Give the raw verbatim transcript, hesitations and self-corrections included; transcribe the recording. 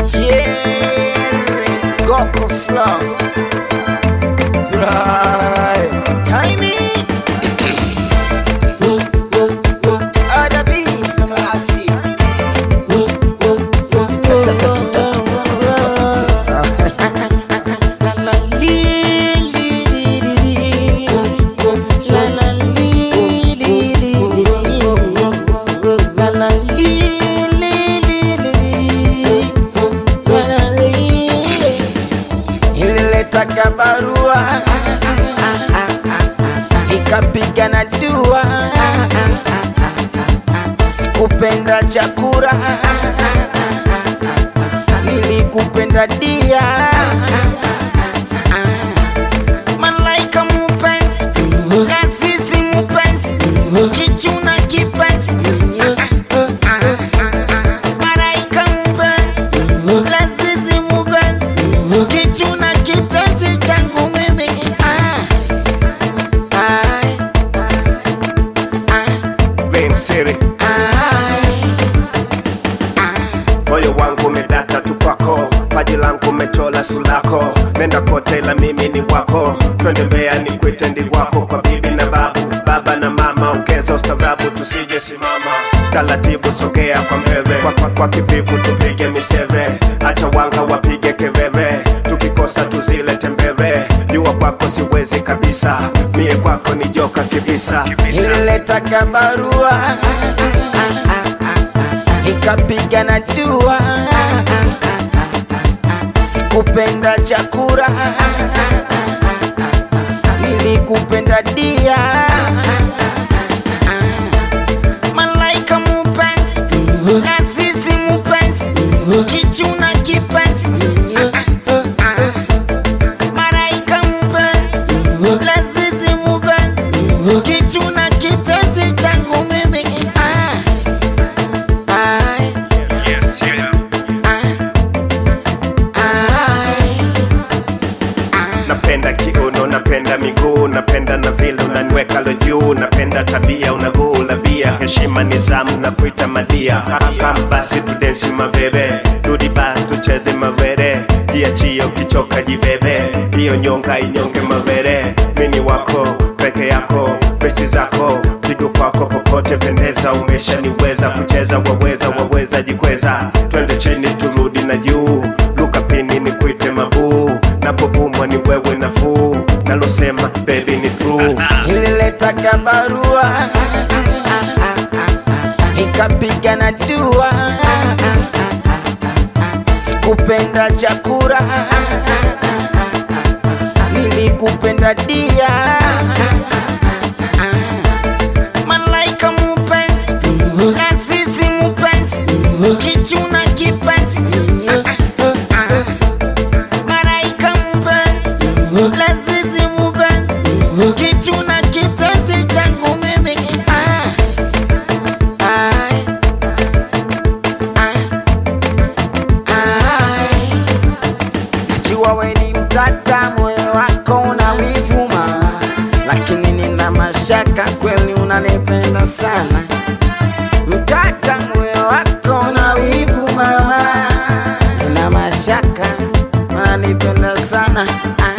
Jerry Goku Flow Dry Timing Adabi Classic Taka barua ikapiga na dua, sikupenda chakura, nilikupenda dia. Malaika mupenzi, lazizi mupenzi, kichuna kipenzi. Malaika mupenzi, lazizi mupenzi, kichuna kipenzi changu mimi. Siri moyo wangu umedata tu kwako, paji langu mechola sulako, nenda kote la mimi ni wako, twende Mbeya ni kuite ndi wako, kwa bibi na babu, baba na mama, ongeza ustarabu tusije simama, taratibu sogea kwa mbele, kwa, kwa, kwa kivivu tupige miseve, acha wanga wapige keveve, tukikosa tuzile tembeve, jua kwako siwezi kabisa, mie kwako ni joka kibisa. Ile taka barua ikapiga na dua, sikupenda chakura, nilikupenda dia. Malaika mupenzi, lazizi mupenzi, kichuna kipenzi. Malaika mupenzi, lazizi mupenzi, kichuna kipenzi changu mimi. Napenda kiuno, napenda miguu, napenda na vile unaniweka lo juu, napenda tabia unagula bia, heshima nizamu na kuita madia. Kama basi tu dance mabebe, rudi basi tucheze mavere, jiachie ukichoka jibebe, hiyo nyonga inyonge mavere, mini wako peke yako, besi zako pigo kwako popote pendeza, umeshaniweza kucheza, waweza waweza jikweza, twende chini turudi na juu, luka pini ni kuite mabuu, napopumwa ni wewe nafuu, nalosema baby ni true. Ile taka barua ikapiga na dua, sikupenda chakura, nilikupenda dia. Malaika mupenzi, lazizi mupenzi, kichuna kipenzi. Malaika mupenzi, lazizi mupenzi, kichuna kipenzi changu mimi. Najua we ni mtata, moyo wako unawivuma, lakini nina mashaka kweli unanipenda sana. Mtata, moyo wako unawivuma, nina mashaka unanipenda sana.